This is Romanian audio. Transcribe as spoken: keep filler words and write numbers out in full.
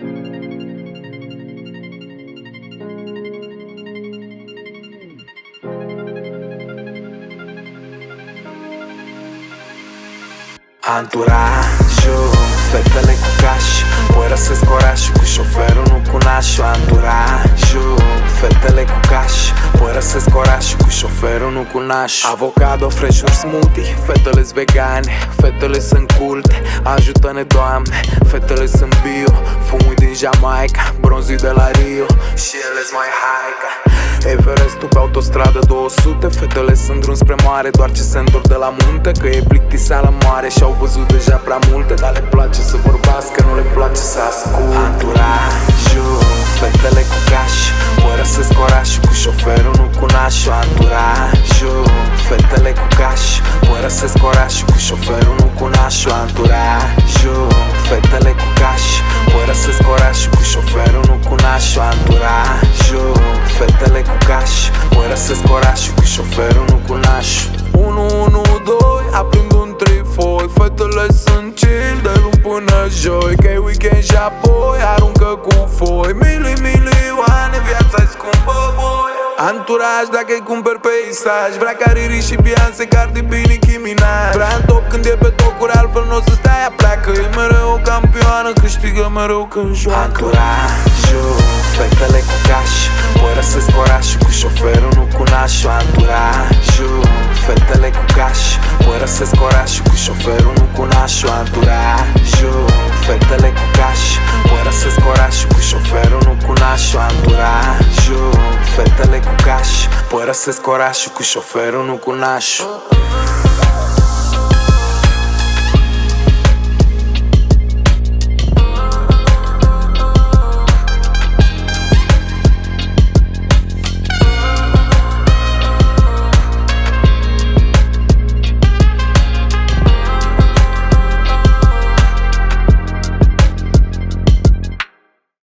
Anturajul, fetele cu caș părăsesc orașul cu șoferul, nu cu nașul. Anturajul, fetele cu caș părăsesc orașul cu șoferul, nu cu nașul. Avocado, frejuri, smoothie, fetele-s vegane, fetele sunt culte, ajută-ne Doamne. Fetele sunt bio, fumui din Jamaica, bronzii de la Rio și ele-s mai haica. Everestul pe autostradă două sute, fetele sunt drum spre mare, doar ce se întorc de la munte. Că e plictiseală mare și-au văzut deja prea multe, dar le place să vorbească, nu le place să asculte. Anturajul, fetele cu caș părăsesc orașul cu șoferul, nu cu nașul. Anturajul, fetele cu caș părăsesc orașul cu șoferul, nu cu nașul. Anturajul, fetele cu caș părăsesc orașul cu șoferul, nu cu nașul. Anturajul, fetele cu caș părăsesc orașul cu șoferul, nu cu nașul. unu unu doi, aprind un trifoi, fetele sunt chill de luni până joi, că e weekend și apoi aruncă cu foi. Mili, milioane, viața-i scumpă, boy. Anturaj dacă-i cumperi peisaj, vrea ca Riri și Beyoncé, Cardi B, Nicki Minaj. Vrea în top când e pe tocuri, altfel n-o să stai a pleacă. E mereu o campioană, câștigă mereu când joacă. Anturajul, fetele cu caș părăsesc orașul cu șoferul, nu cu nașul. Anturajul, fetele cu caș părăsesc orașul cu șoferul, nu cu nașul. Anturajul, fetele cu caș părăsesc orașul cu șoferul, nu cu nașul. Anturajul, fetele cu caș părăsesc orașul cu șoferul, nu cu nașul.